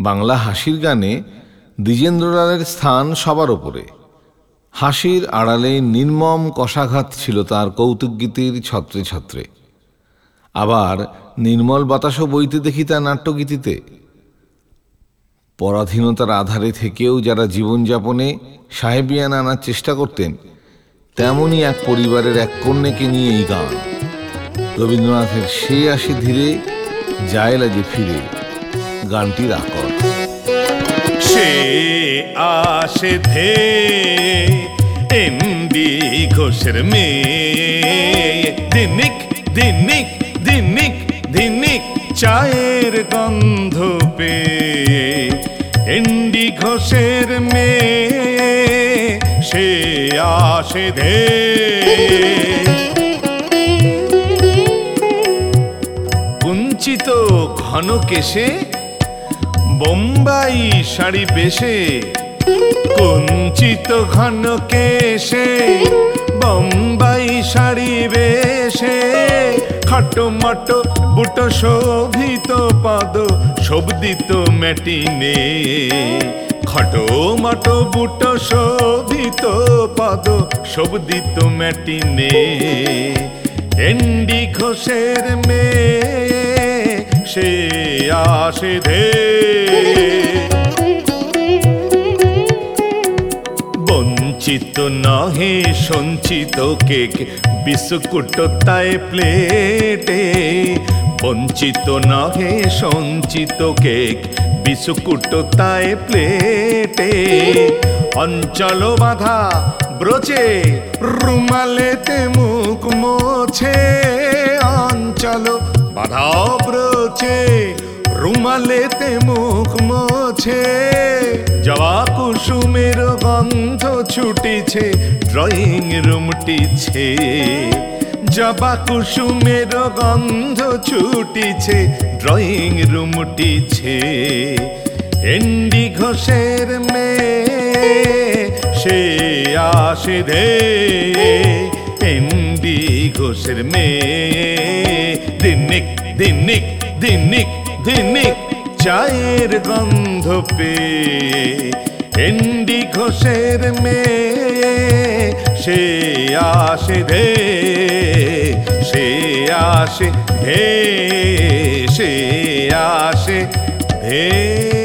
বাংলা হাসির গানে দ্বিজেন্দ্রলালের স্থান সবার ওপরে। হাসির আড়ালে নির্মম কষাঘাত ছিল তাঁর কৌতুকগীতির ছত্রে ছত্রে। আবার নির্মল বাতাসও বইতে দেখি তার নাট্যগীতিতে। পরাধীনতার আধারে থেকেও যারা জীবনযাপনে সাহেবিয়ানা আনার চেষ্টা করতেন, তেমনই এক পরিবারের এক কন্যাকে নিয়ে এই গান। রবীন্দ্রনাথের সে আসে ধীরে যায় লাজে ফিরে গানটির আকর। সে আসে ধে এমডি ঘোষের মেয়ে, দিনিক দিনিক দিনিক দিনিক চায়ের গন্ধ পেয়ে। এমডি ঘোষের মেয়ে সে আসে ধে। কুঞ্চিত ঘন কেশে বোম্বাই শাড়ি বেশে, কুঞ্চিত ঘন কেশে বোম্বাই শাড়ি বেশে। খাটো মাটো বুটো শোভিত পাদ শোভিত ম্যাটিনে, খাটো মাটো বুটো শোভিত পাদ শোভিত ম্যাটিনে। এমডি ঘোষের মেয়ে সে আসে ধে। বঞ্চিত নহে সঞ্চিত কেক বিস্কুট তাই প্লেটে, বঞ্চিত নহে সঞ্চিত কেক বিস্কুট তাই প্লেটে। অঞ্চল বাঁধা ব্রোচে রুমালেতে মুখ মোছে, অঞ্চল বাঁধা ব্রোচে রুমালেতে মুখ মোছে। জবা কুসুমের গন্ধ ছুটিছে ড্রয়িং রুমটিছে, জবা কুসুমের গন্ধ ছুটিছে ড্রয়িং রুমটিছে। এমডি ঘোষের মেয়ে সে আসে ধে, এমডি ঘোষের মেয়ে দিনিক দিনিক দিনিক দিনিক চায়ের গন্ধ পেয়ে। এমডি ঘোষের মেয়ে সে আসে ধে, সে আসে ধে, সে আসে ধে।